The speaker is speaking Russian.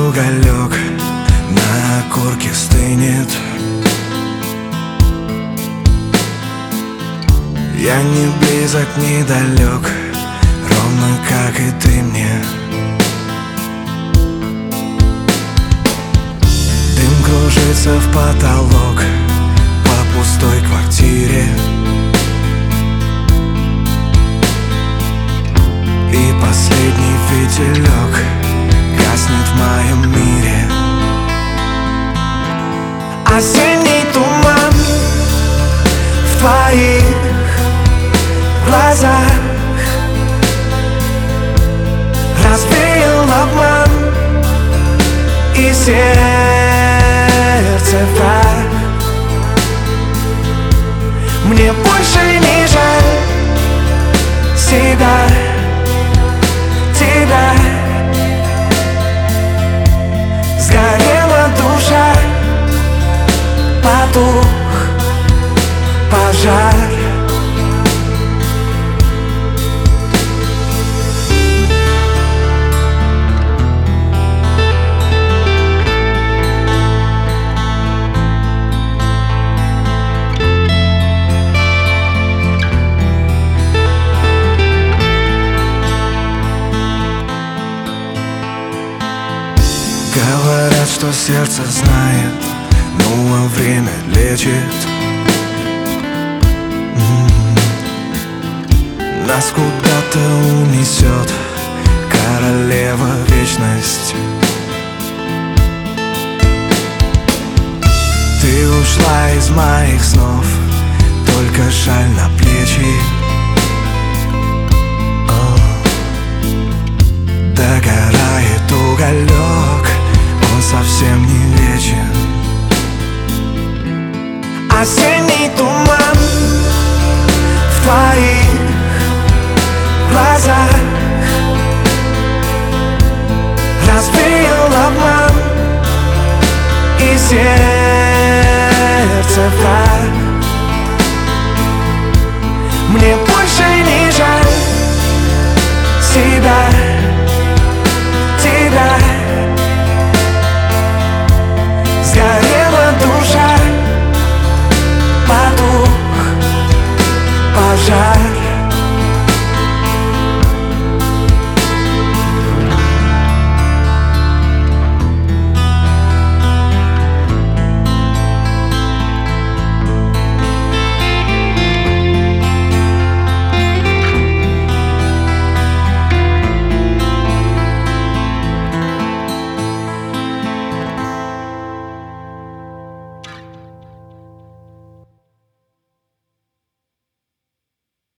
уголек на окурке стынет. Я не близок, не далек, ровно как и ты мне. Дым кружится в потолок по пустой квартире, и последний фитилек гаснет в моем мире. Осенний туман в твоих глазах развеял обман и сердце враг. Мне больше не жаль себя, тебя. Сгорела душа, потух пожар. Говорят, что сердце знает, ну а время лечит. Нас куда-то унесет королева вечность. Ты ушла из моих снов, только шаль на плечи. Догорает уголек, он совсем не вечен. Осенний туман в твоих глазах развеял обман и сердце враг. Мне больше не жаль себя, тебя. Сгорела душа, потух пожар.